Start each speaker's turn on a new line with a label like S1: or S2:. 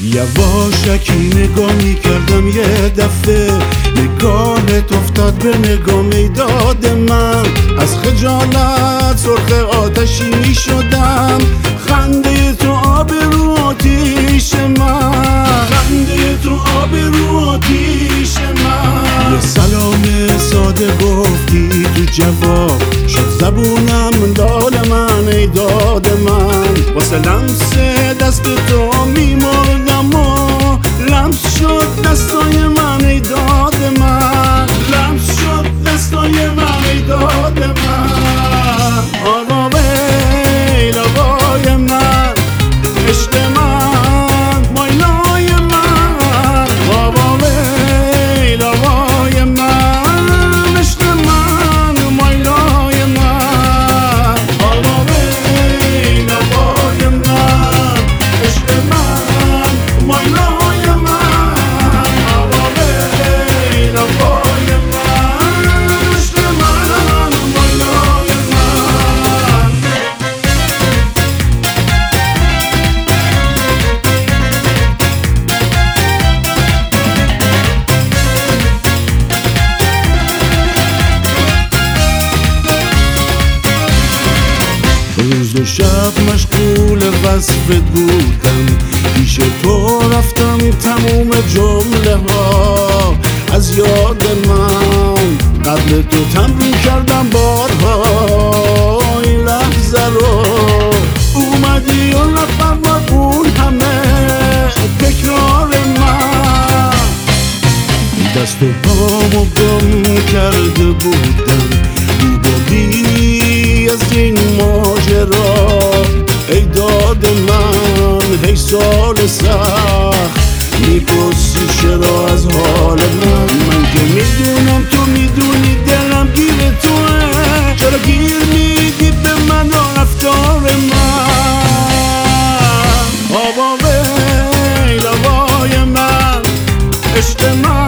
S1: یواشکی نگاه میکردم یه دفعه، نگاهت افتاد به نگاه میداد من. از خجالت سرخ آتشی شدم، خنده تو آب رو آتیش من، خنده تو آب رو آتیش من. یه سلام ساده گفتی تو جواب، شد زبونم داد من ای داد من. واسه لمس دست تو میمردم و لمس شد دستای من ای داد من، لمس شد دستای من ای داد من. آقا ویل آقای من، عشق من مایلای من. آقا ویل آقای من، عشق من مایلای من. آقا ویل آقای من، عشق من مایلای من. آقا ویل آقای من، عشق من مایلای من. روز و شب مشغول وصفت بودم، پیش تو رفتم تموم جمله ها از یاد من. قبل تو تمرین کردم بارها این لحظه رو، اومدی و نفهمد اون همه تکرار من. دست و پامو گم کرده بودم، بودی از این ماجرا ای داد من. هی سال سخت میپرسی چرا از حال من، من که میدونم تو میدونی دلم گیر توه، چرا گیر میدی به من و رفتار من. آوا ویل آوای من، عشق من